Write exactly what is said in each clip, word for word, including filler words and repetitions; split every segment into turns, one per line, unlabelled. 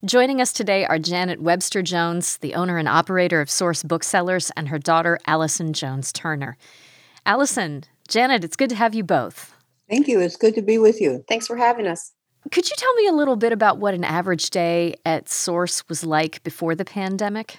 Joining us today are Janet Webster Jones, the owner and operator of Source Booksellers, and her daughter, Allison Jones Turner. Allison, Janet, it's good to have you both.
Thank you. It's good to be with you.
Thanks for having us.
Could you tell me a little bit about what an average day at Source was like before the pandemic?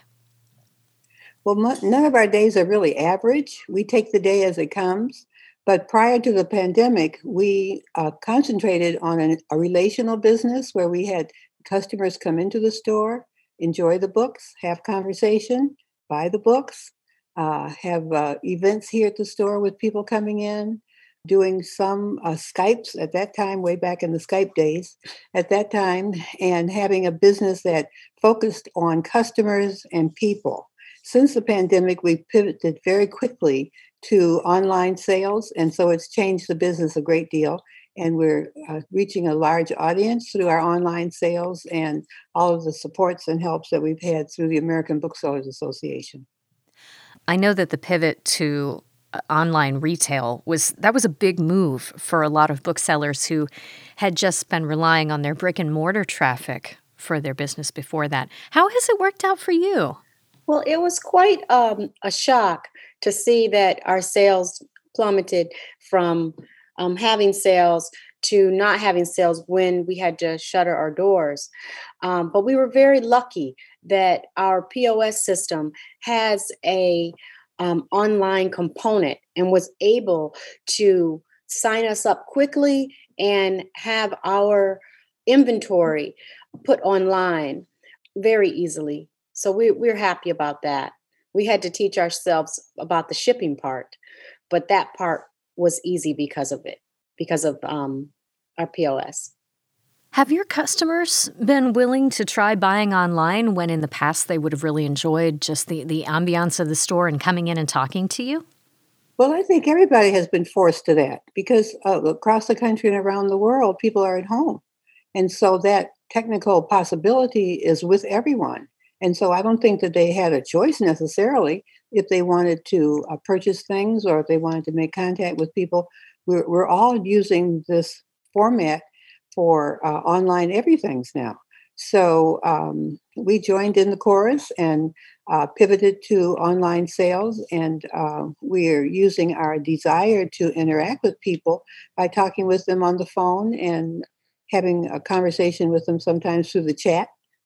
Well, none of our days are really average. We take the day as it comes. But prior to the pandemic, we uh, concentrated on an, a relational business where we had customers come into the store, enjoy the books, have conversation, buy the books, uh, have uh, events here at the store with people coming in, doing some uh, Skypes at that time, way back in the Skype days, at that time, and having a business that focused on customers and people. Since the pandemic, we pivoted very quickly to online sales, and so it's changed the business a great deal. And we're uh, reaching a large audience through our online sales and all of the supports and helps that we've had through the American Booksellers Association.
I know that the pivot to uh, online retail was that was a big move for a lot of booksellers who had just been relying on their brick and mortar traffic for their business before that. How has it worked out for you?
Well, it was quite um, a shock to see that our sales plummeted from um, having sales to not having sales when we had to shutter our doors. Um, but we were very lucky that our P O S system has a um, online component and was able to sign us up quickly and have our inventory put online very easily. So we, we're happy about that. We had to teach ourselves about the shipping part, but that part was easy because of it, because of um, our P O S.
Have your customers been willing to try buying online when in the past they would have really enjoyed just the, the ambiance of the store and coming in and talking to you?
Well, I think everybody has been forced to that because uh, across the country and around the world, people are at home. And so that technical possibility is with everyone. And so I don't think that they had a choice necessarily if they wanted to uh, purchase things or if they wanted to make contact with people. We're, we're all using this format for uh, online everythings now. So um, we joined in the chorus and uh, pivoted to online sales. And uh, we're using our desire to interact with people by talking with them on the phone and having a conversation with them sometimes through the chat.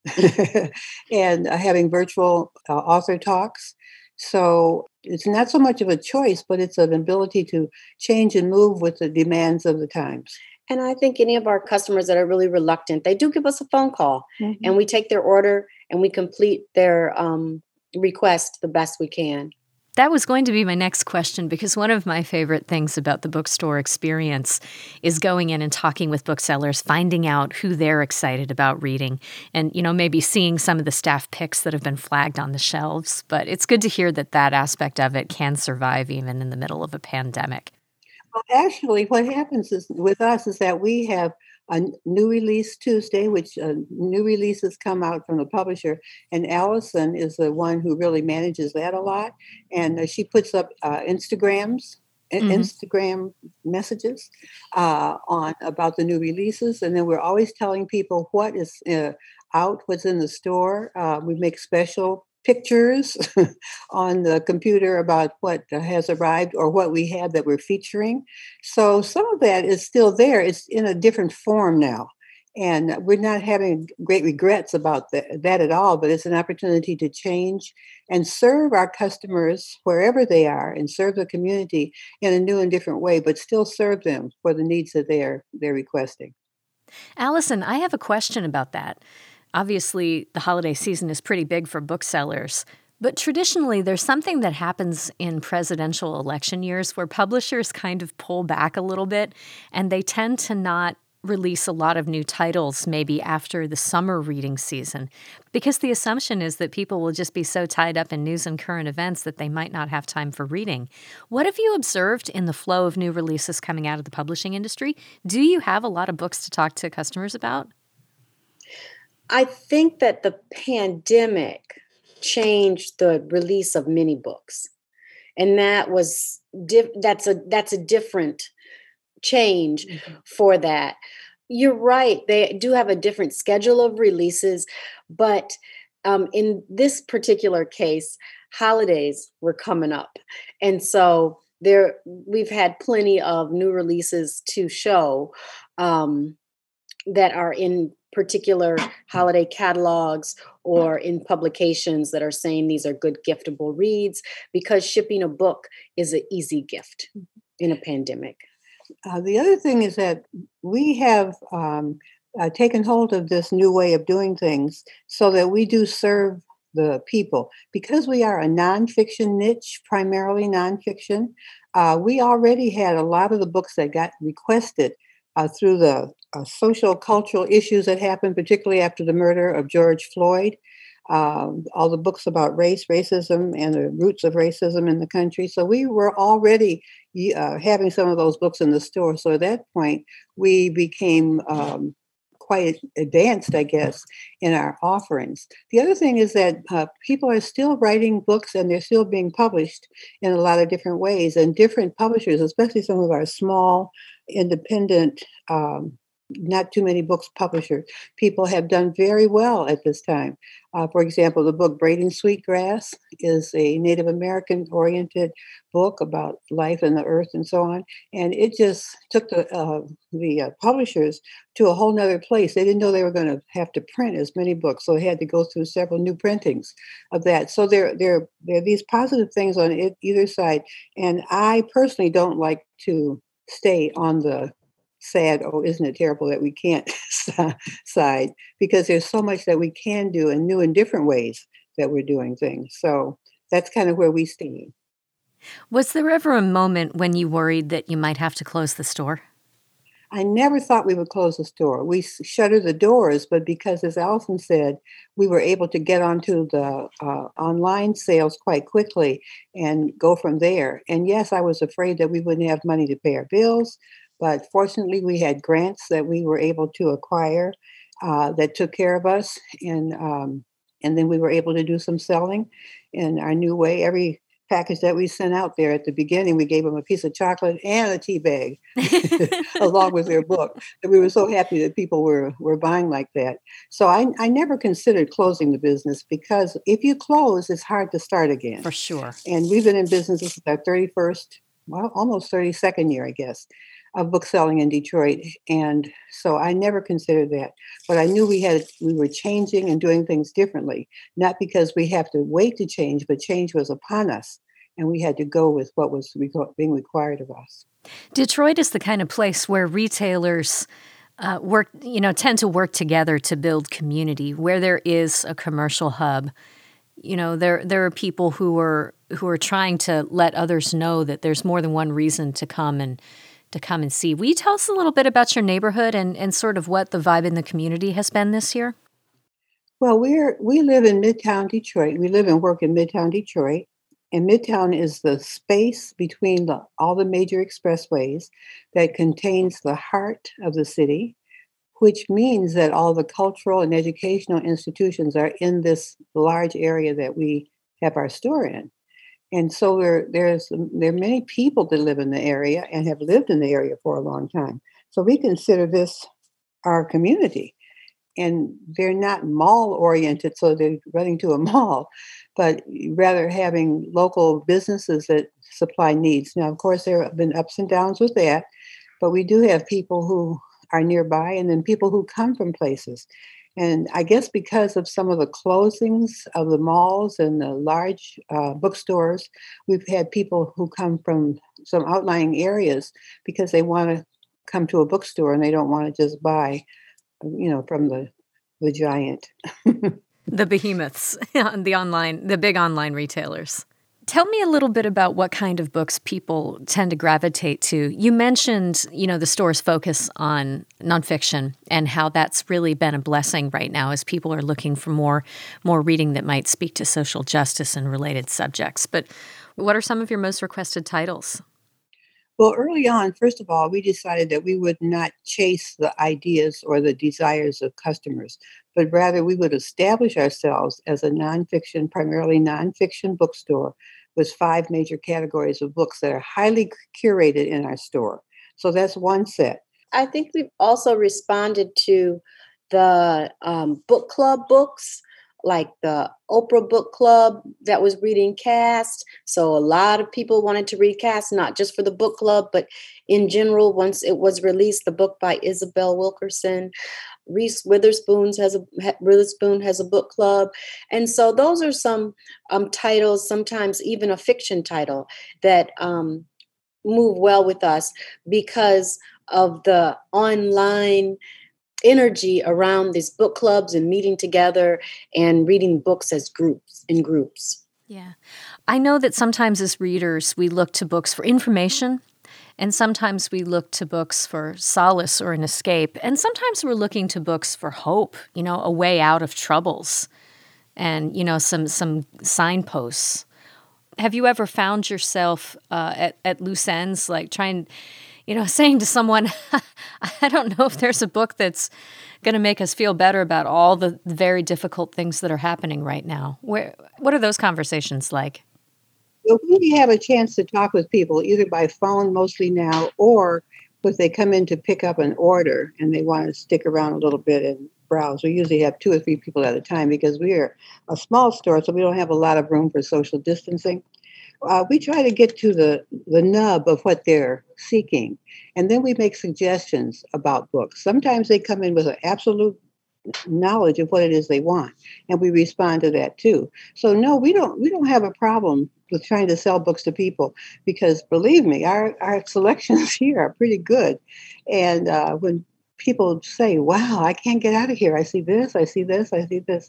and uh, having virtual uh, author talks. So it's not so much of a choice, but it's an ability to change and move with the demands of the times.
And I think any of our customers that are really reluctant, they do give us a phone call mm-hmm. and we take their order and we complete their um, request the best we can.
That was going to be my next question, because one of my favorite things about the bookstore experience is going in and talking with booksellers, finding out who they're excited about reading, and, you know, maybe seeing some of the staff picks that have been flagged on the shelves. But it's good to hear that that aspect of it can survive even in the middle of a pandemic.
Well, actually, what happens is with us is that we have a new release Tuesday, which uh, new releases come out from the publisher. And Allison is the one who really manages that a lot. And uh, she puts up uh, Instagrams, mm-hmm. Instagram messages uh, on about the new releases. And then we're always telling people what is uh, out, what's in the store. Uh, we make special pictures on the computer about what has arrived or what we have that we're featuring. So some of that is still there. It's in a different form now. And we're not having great regrets about that, that at all, but it's an opportunity to change and serve our customers wherever they are and serve the community in a new and different way, but still serve them for the needs that they're, they're requesting.
Allison, I have a question about that. Obviously, the holiday season is pretty big for booksellers, but traditionally there's something that happens in presidential election years where publishers kind of pull back a little bit, and they tend to not release a lot of new titles maybe after the summer reading season, because the assumption is that people will just be so tied up in news and current events that they might not have time for reading. What have you observed in the flow of new releases coming out of the publishing industry? Do you have a lot of books to talk to customers about?
I think that the pandemic changed the release of many books, and that was diff- that's a that's a different change mm-hmm. for that. You're right. They do have a different schedule of releases, but um, in this particular case, holidays were coming up, and so there we've had plenty of new releases to show um, that are in particular holiday catalogs or in publications that are saying these are good giftable reads because shipping a book is an easy gift in a pandemic.
Uh, the other thing is that we have um, uh, taken hold of this new way of doing things so that we do serve the people. Because we are a nonfiction niche, primarily nonfiction, uh, we already had a lot of the books that got requested uh, through the uh, social cultural issues that happened, particularly after the murder of George Floyd. Um, all the books about race, racism, and the roots of racism in the country. So we were already uh, having some of those books in the store. So at that point, we became um, quite advanced, I guess, in our offerings. The other thing is that uh, people are still writing books and they're still being published in a lot of different ways. And different publishers, especially some of our small, independent um, not too many books publishers. People have done very well at this time. Uh, for example, the book Braiding Sweetgrass is a Native American oriented book about life and the earth and so on. And it just took the, uh, the uh, publishers to a whole nother place. They didn't know they were going to have to print as many books. So they had to go through several new printings of that. So there, there, there are these positive things on it, either side. And I personally don't like to stay on the sad, oh, isn't it terrible that we can't side, because there's so much that we can do in new and different ways that we're doing things. So that's kind of where we stand.
Was there ever a moment when you worried that you might have to close the store?
I never thought we would close the store. We shuttered the doors, but because, as Allison said, we were able to get onto the uh, online sales quite quickly and go from there. And yes, I was afraid that we wouldn't have money to pay our bills. But fortunately, we had grants that we were able to acquire uh, that took care of us. And um, and then we were able to do some selling in our new way. Every package that we sent out there at the beginning, we gave them a piece of chocolate and a tea bag along with their book. And we were so happy that people were, were buying like that. So I, I never considered closing the business, because if you close, it's hard to start again.
For sure.
And we've been in business, this is our thirty-first, well, almost thirty-second year, I guess, of book selling in Detroit. And so I never considered that. But I knew we had we were changing and doing things differently, not because we have to wait to change, but change was upon us. And we had to go with what was being required of us.
Detroit is the kind of place where retailers uh, work, you know, tend to work together to build community. Where there is a commercial hub, you know, there there are people who are who are trying to let others know that there's more than one reason to come and to come and see. Will you tell us a little bit about your neighborhood and, and sort of what the vibe in the community has been this year?
Well, we're we live in Midtown Detroit. We live and work in Midtown Detroit. And Midtown is the space between the, all the major expressways that contains the heart of the city, which means that all the cultural and educational institutions are in this large area that we have our store in. And so there, there's there are many people that live in the area and have lived in the area for a long time. So we consider this our community. And they're not mall oriented, so they're running to a mall, but rather having local businesses that supply needs. Now, of course, there have been ups and downs with that, but we do have people who are nearby and then people who come from places. And I guess because of some of the closings of the malls and the large uh, bookstores, we've had people who come from some outlying areas because they want to come to a bookstore and they don't want to just buy, you know, from the the giant.
The behemoths, the online, the big online retailers. Tell me a little bit about what kind of books people tend to gravitate to. You mentioned, you know, the store's focus on nonfiction and how that's really been a blessing right now as people are looking for more, more reading that might speak to social justice and related subjects. But what are some of your most requested titles?
Well, early on, first of all, we decided that we would not chase the ideas or the desires of customers, but rather we would establish ourselves as a nonfiction, primarily nonfiction bookstore with five major categories of books that are highly curated in our store. So that's one set.
I think we've also responded to the um, book club books, like the Oprah Book Club that was reading Caste. So a lot of people wanted to read Caste, not just for the book club, but in general. Once it was released, the book by Isabel Wilkerson. Reese Witherspoon has a Witherspoon has a book club, and so those are some um, titles. Sometimes even a fiction title that um, move well with us because of the online energy around these book clubs and meeting together and reading books as groups in groups.
Yeah. I know that sometimes as readers, we look to books for information, and sometimes we look to books for solace or an escape, and sometimes we're looking to books for hope, you know, a way out of troubles and, you know, some some signposts. Have you ever found yourself uh, at, at loose ends, like trying, you know, saying to someone, I don't know if there's a book that's going to make us feel better about all the very difficult things that are happening right now? Where, what are those conversations like?
Well, we have a chance to talk with people either by phone mostly now, or if they come in to pick up an order and they want to stick around a little bit and browse. We usually have two or three people at a time because we are a small store, so we don't have a lot of room for social distancing. Uh, we try to get to the, the nub of what they're seeking, and then we make suggestions about books. Sometimes they come in with an absolute knowledge of what it is they want, and we respond to that too. So no, we don't we don't have a problem with trying to sell books to people, because believe me, our our selections here are pretty good. And uh, when people say, wow, I can't get out of here, I see this, I see this, I see this.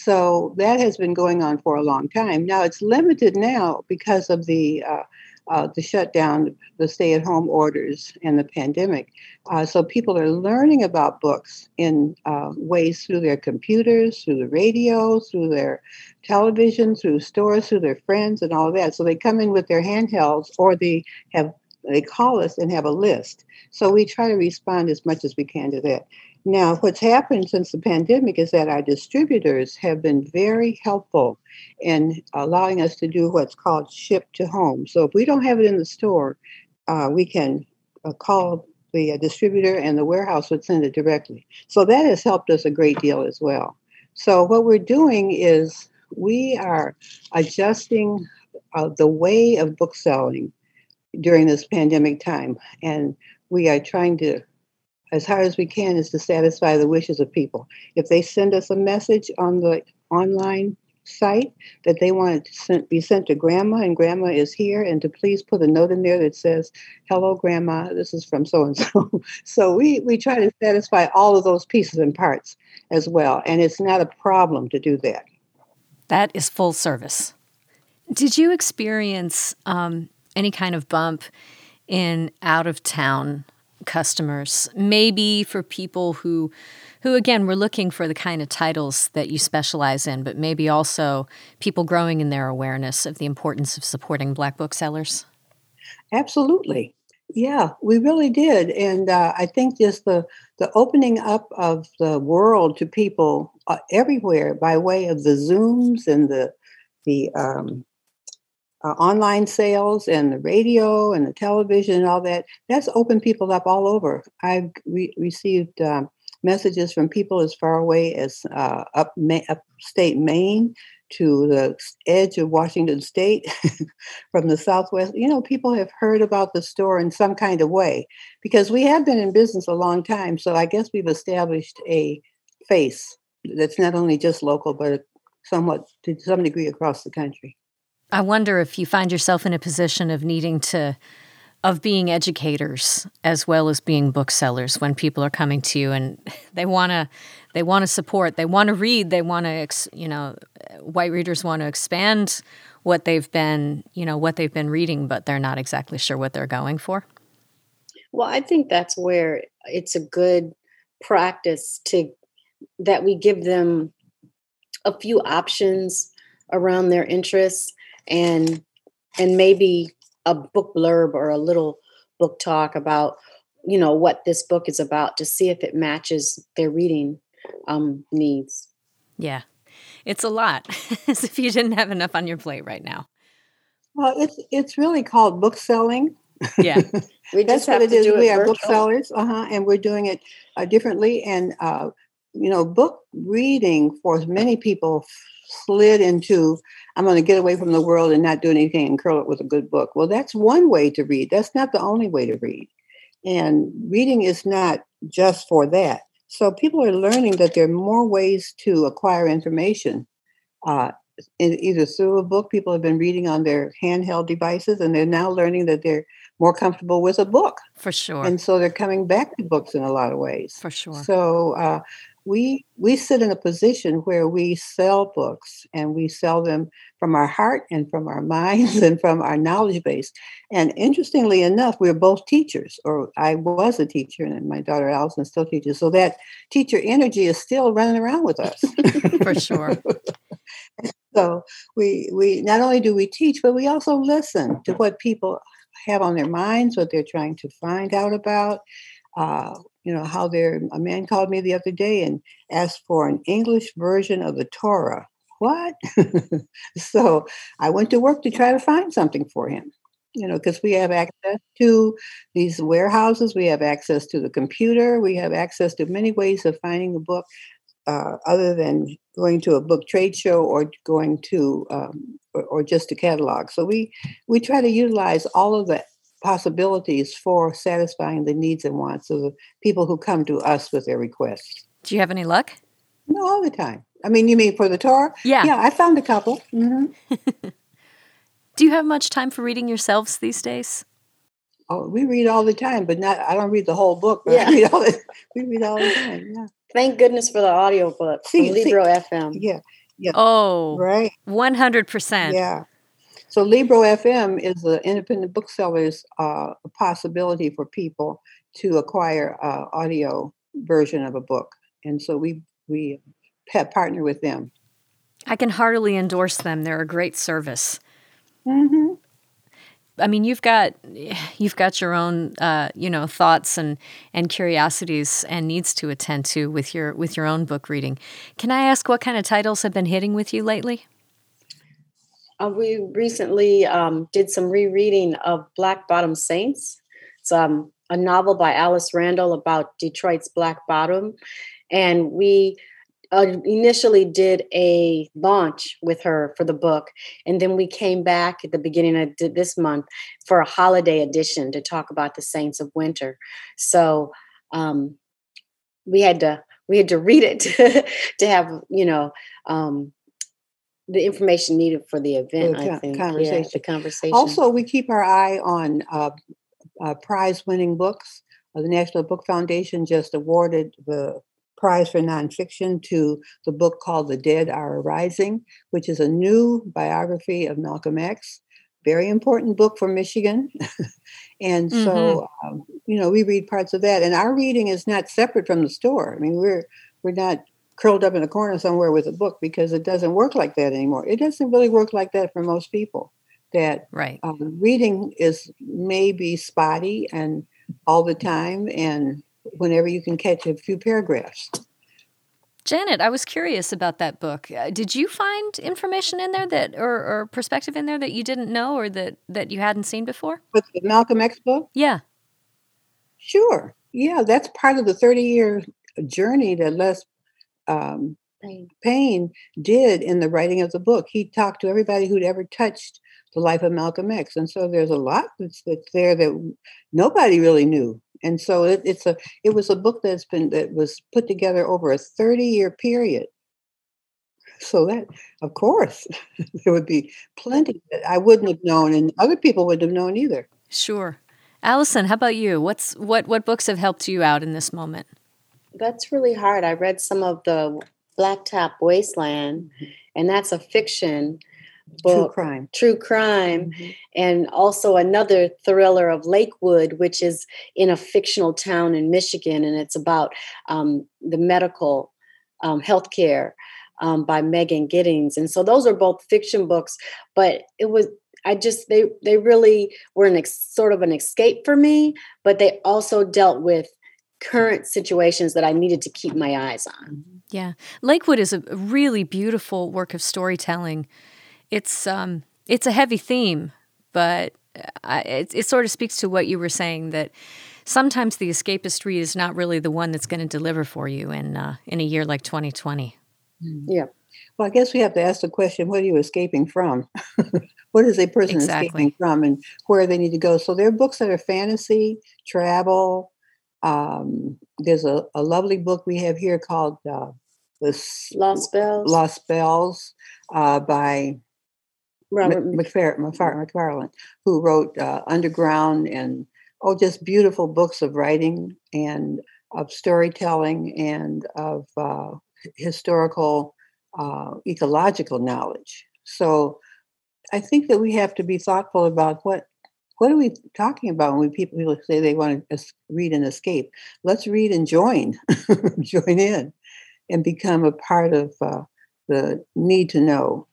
So that has been going on for a long time. Now it's limited now because of the uh, uh, the shutdown, the stay-at-home orders, and the pandemic. Uh, so people are learning about books in uh, ways through their computers, through the radio, through their television, through stores, through their friends, and all of that. So they come in with their handhelds, or they have they call us and have a list. So we try to respond as much as we can to that. Now, what's happened since the pandemic is that our distributors have been very helpful in allowing us to do what's called ship to home. So if we don't have it in the store, uh, we can uh, call the uh, distributor, and the warehouse would send it directly. So that has helped us a great deal as well. So what we're doing is we are adjusting uh, the way of book selling during this pandemic time. And we are trying to, as hard as we can, is to satisfy the wishes of people. If they send us a message on the online site that they want it to send, be sent to grandma, and grandma is here, and to please put a note in there that says, hello, grandma, this is from so-and-so. So we, we try to satisfy all of those pieces and parts as well. And it's not a problem to do that.
That is full service. Did you experience um, any kind of bump in out-of-town customers, maybe for people who, who again, were looking for the kind of titles that you specialize in, but maybe also people growing in their awareness of the importance of supporting Black booksellers?
Absolutely. Yeah, we really did. And uh, I think just the, the opening up of the world to people uh, everywhere by way of the Zooms and the, the um, Uh, online sales and the radio and the television and all that, that's opened people up all over. I've re- received um, messages from people as far away as uh, up Ma- upstate Maine to the edge of Washington State, from the Southwest. You know, people have heard about the store in some kind of way because we have been in business a long time. So I guess we've established a face that's not only just local, but somewhat to some degree across the country.
I wonder if you find yourself in a position of needing to, of being educators as well as being booksellers when people are coming to you and they want to, they want to support, they want to read, they want to, you know, white readers want to expand what they've been, you know, what they've been reading, but they're not exactly sure what they're going for.
Well, I think that's where it's a good practice to, that we give them a few options around their interests, and and maybe a book blurb or a little book talk about, you know, what this book is about, to see if it matches their reading um, needs.
Yeah, it's a lot, as if you didn't have enough on your plate right now.
Well, it's it's really called book selling.
Yeah.
We
That's
just
what
have
it
to
is.
do
We
it
are
virtual.
booksellers, uh-huh, and we're doing it uh, differently. And, uh, you know, book reading for many people slid into, I'm going to get away from the world and not do anything and curl it with a good book. Well, that's one way to read. That's not the only way to read. And reading is not just for that. So people are learning that there are more ways to acquire information. Uh, in- either through a book, people have been reading on their handheld devices, and they're now learning that they're more comfortable with a book.
For sure.
And so they're coming back to books in a lot of ways.
For sure.
So uh, we we sit in a position where we sell books, and we sell them from our heart and from our minds and from our knowledge base. And interestingly enough, we're both teachers, or I was a teacher, and my daughter Allison still teaches. So that teacher energy is still running around with us.
For sure.
So we we not only do we teach, but we also listen to what people have on their minds, what they're trying to find out about. Uh, you know, how they're. A man called me the other day and asked for an English version of the Torah. What? So I went to work to try to find something for him. You know, because we have access to these warehouses, we have access to the computer, we have access to many ways of finding a book. Uh, other than going to a book trade show or going to um, or, or just a catalog. So we we try to utilize all of the possibilities for satisfying the needs and wants of the people who come to us with their requests.
Do you have any luck?
No, all the time. I mean, you mean for the Torah?
Yeah.
Yeah, I found a couple. Mm-hmm.
Do you have much time for reading yourselves these days?
Oh, we read all the time, but not. I don't read the whole book. But
Yeah.
I read all the, we read all the time. Yeah.
Thank goodness for the audiobook
See-
from
see-
Libro F M.
Yeah. Yeah.
Oh,
Right.
one hundred percent.
Yeah. So Libro F M is the independent booksellers uh, a possibility for people to acquire uh, audio version of a book, and so we we pa- partner with them.
I can heartily endorse them. They're a great service.
Mm-hmm.
I mean, you've got you've got your own uh, you know thoughts and and curiosities and needs to attend to with your with your own book reading. Can I ask what kind of titles have been hitting with you lately?
Uh, we recently um, did some rereading of Black Bottom Saints. It's um, a novel by Alice Randall about Detroit's Black Bottom. And we uh, initially did a launch with her for the book. And then we came back at the beginning of th- this month for a holiday edition to talk about the Saints of Winter. So um, we had to we had to read it to, to have, you know, um, the information needed for the event,
For the
I
con-
think.
conversation.
Yeah, the conversation.
Also, we keep our eye on uh, uh, prize-winning books. Uh, the National Book Foundation just awarded the prize for nonfiction to the book called The Dead Are Arising, which is a new biography of Malcolm X. Very important book for Michigan. And
Mm-hmm.
so, um, you know, we read parts of that. And our reading is not separate from the store. I mean, we're we're not curled up in a corner somewhere with a book, because it doesn't work like that anymore. It doesn't really work like that for most people. That
Right.
um, reading is maybe spotty and all the time, and whenever you can catch a few paragraphs.
Janet, I was curious about that book. Uh, did you find information in there that, or, or perspective in there that you didn't know or that, that you hadn't seen before?
But the Malcolm X book,
Yeah.
sure, yeah, that's part of the thirty-year journey that Les um,
Right.
Payne did in the writing of the book. He talked to everybody who'd ever touched the life of Malcolm X, and so there's a lot that's, that's there that nobody really knew. And so it, it's a it was a book that's been that was put together over a thirty-year period. So that, of course, there would be plenty that I wouldn't have known, and other people wouldn't have known either.
Sure. Allison, how about you? What's what what books have helped you out in this moment?
That's really hard. I read some of the Blacktop Wasteland, and that's a fiction
True
book.
crime.
True crime.
Mhm.
And also another thriller of Lakewood, which is in a fictional town in Michigan, and it's about um, the medical um, healthcare um, by Megan Giddings. And so those are both fiction books, but it was I just they they really were an ex, sort of an escape for me, but they also dealt with current situations that I needed to keep my eyes on.
Yeah. Lakewood is a really beautiful work of storytelling. It's um it's a heavy theme, but I, it, it sort of speaks to what you were saying, that sometimes the escapist read is not really the one that's going to deliver for you in uh, in a year like twenty twenty.
Yeah.
Well, I guess we have to ask the question, what are you escaping from? What is a person
Exactly.
escaping from, and where they need to go? So there are books that are fantasy, travel. Um, there's a, a lovely book we have here called uh, the
Lost Bells.
Lost Bells uh, by
Robert
McFar- McFar- McFarlane, who wrote uh, Underground, and oh, just beautiful books of writing and of storytelling and of uh, historical, uh, ecological knowledge. So I think that we have to be thoughtful about what what are we talking about when we, people, people say they want to read and escape. Let's read and join, join in, and become a part of uh, the need to know.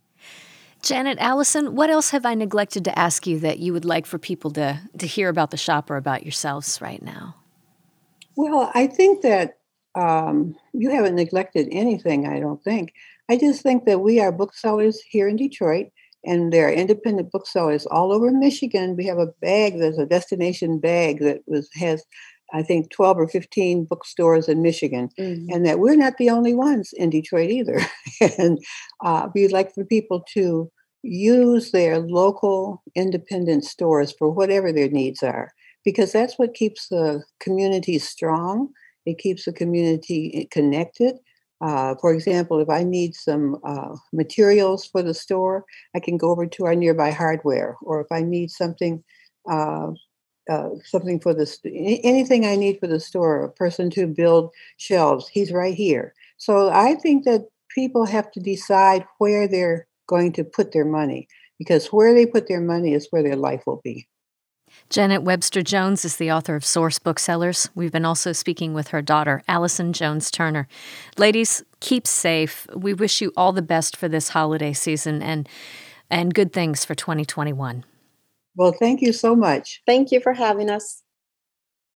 Janet, Allison, what else have I neglected to ask you that you would like for people to, to hear about the shop or about yourselves right now?
Well, I think that um, you haven't neglected anything, I don't think. I just think that we are booksellers here in Detroit, and there are independent booksellers all over Michigan. We have a bag, there's a destination bag that was has, I think, twelve or fifteen bookstores in Michigan, mm-hmm. and that we're not the only ones in Detroit either. And uh, we'd like for people to use their local independent stores for whatever their needs are, because that's what keeps the community strong. It keeps the community connected. Uh, for example, if I need some uh, materials for the store, I can go over to our nearby hardware. Or if I need something, uh, uh, something for the st- anything I need for the store, a person to build shelves, he's right here. So I think that people have to decide where they're going to put their money, because where they put their money is where their life will be.
Janet Webster Jones is the author of Source Booksellers. We've been also speaking with her daughter, Allison Jones Turner. Ladies, keep safe. We wish you all the best for this holiday season and and good things for twenty twenty-one.
Well, thank you so much.
Thank you for having us.